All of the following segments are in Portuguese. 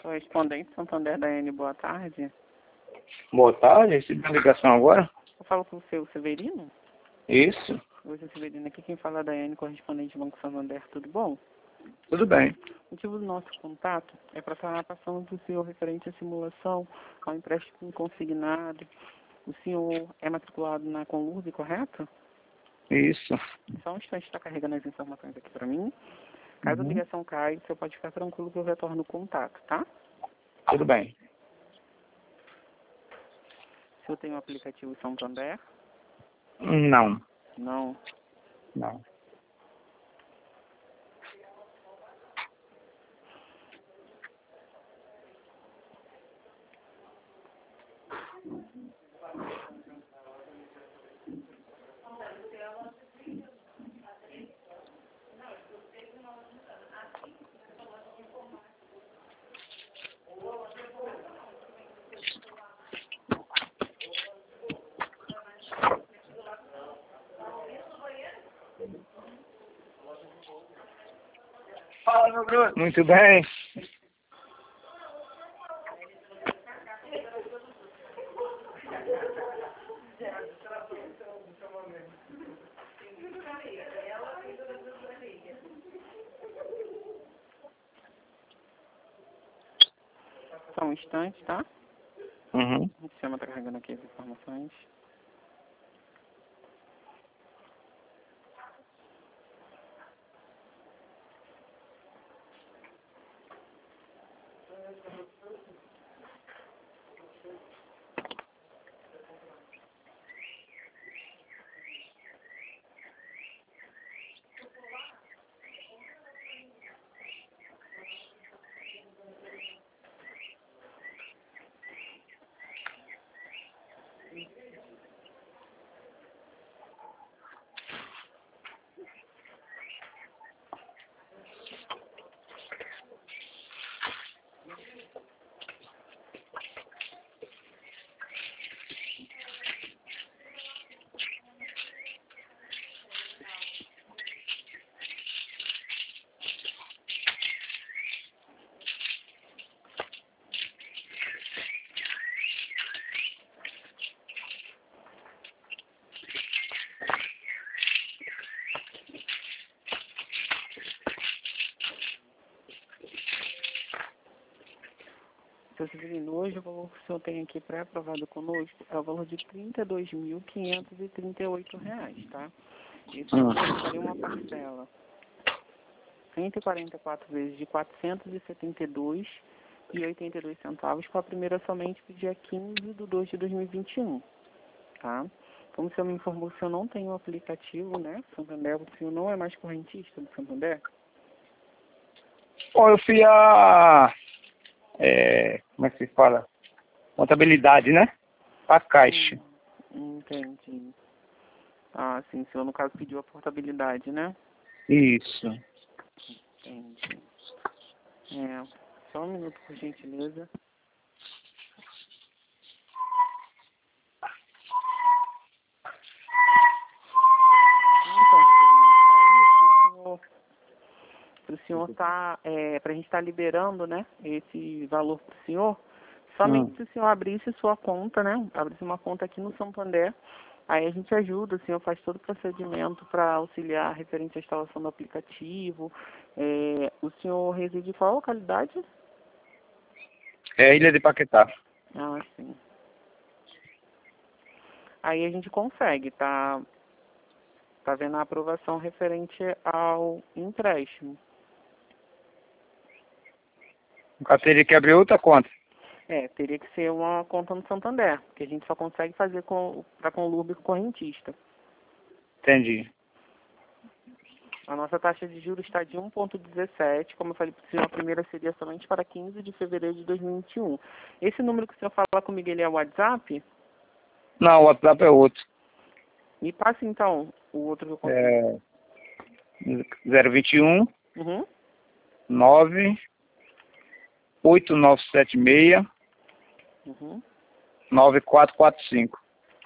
Correspondente Santander Daiane, boa tarde. Boa tarde, recebi uma ligação agora. Eu falo com o seu Severino? Isso, Oi, seu Severino, aqui quem fala é a Daiane, correspondente do Banco Santander, tudo bom? tudo bem. O motivo do nosso contato é para estar passando para o senhor referente à simulação, ao empréstimo consignado. O senhor é matriculado na Conlurb, correto? Isso. Só um instante, está carregando as informações aqui para mim. Caso a ligação caia, o senhor pode ficar tranquilo que eu retorno o contato, tá? Tudo bem. O senhor tem o aplicativo Santander? Não, Não. não. Fala, meu Bruno. Muito bem. Só um instante, tá? Uhum. O sistema está carregando aqui as informações. Seu Severino, hoje o valor que o senhor tem aqui pré-aprovado conosco é o valor de R$ 32.538, tá? Isso seria uma parcela 144 vezes de R$ 472,82 com a primeira somente pro dia 15/2/2021, tá? Como o senhor me informou que o senhor não tem o aplicativo, né, Santander, o senhor não é mais correntista do Santander? Bom, eu fui como é que se fala? Contabilidade, né? A Caixa. Entendi. Ah, sim, o senhor no caso pediu a portabilidade, né? Isso. Entendi. Só um minuto, por gentileza. Então, para o senhor tá, para a gente estar liberando, né, esse valor para o senhor, somente se o senhor abrisse sua conta, né, abrisse uma conta aqui no Santander, aí a gente ajuda, o senhor faz todo o procedimento para auxiliar referente à instalação do aplicativo. O senhor reside em qual localidade? É Ilha de Paquetá. Ah, sim. Aí a gente consegue, tá vendo a aprovação referente ao empréstimo. No caso, teria que abrir outra conta. Teria que ser uma conta no Santander, que a gente só consegue fazer para Conlurb correntista. Entendi. A nossa taxa de juros está de 1,17. Como eu falei para o senhor, a primeira seria somente para 15 de fevereiro de 2021. Esse número que o senhor fala comigo, ele é o WhatsApp? Não, o WhatsApp é outro. Me passe, então, o outro que eu consigo. É 021 Uhum. 98976 Uhum. 9445.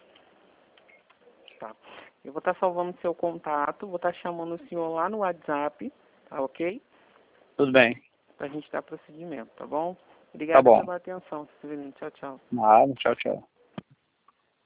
Tá. Eu vou estar salvando seu contato, vou estar chamando o senhor lá no WhatsApp, tá ok? Tudo bem. Pra gente dar procedimento, tá bom? Obrigada bom. pela atenção, Severino. Tchau, tchau. Nada, tchau, tchau.